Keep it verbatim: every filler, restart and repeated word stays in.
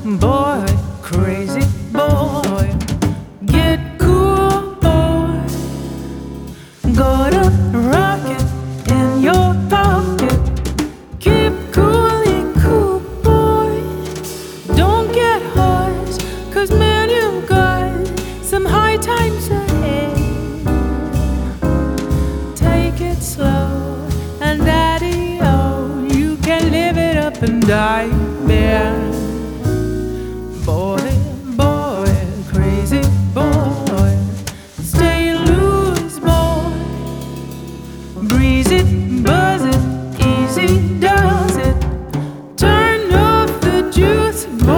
boy, crazy boy. Get cool, boy. Got a rocket in your pocket. Keep coolly cool, boy. Don't get hot, 'cause man, you've got some high times ahead. Take it slow, and daddy-o, you can live it up and die, man.